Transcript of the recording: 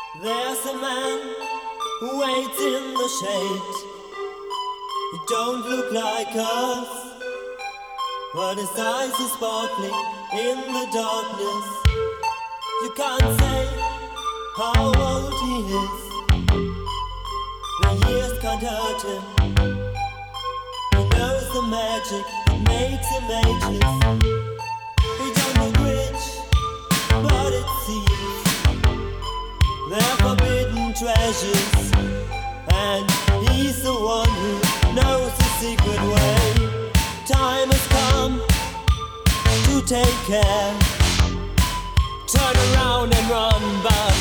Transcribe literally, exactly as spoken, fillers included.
There's a man who waits in the shade. He don't look like us, but his eyes are sparkling in the darkness. You can't say how old he is. The years can't hurt him. He knows the magic that makes him ageless. He don't look rich, but it seems they're forbidden treasures, and he's the one who knows the secret way. Time has come to take care. Turn around and run, but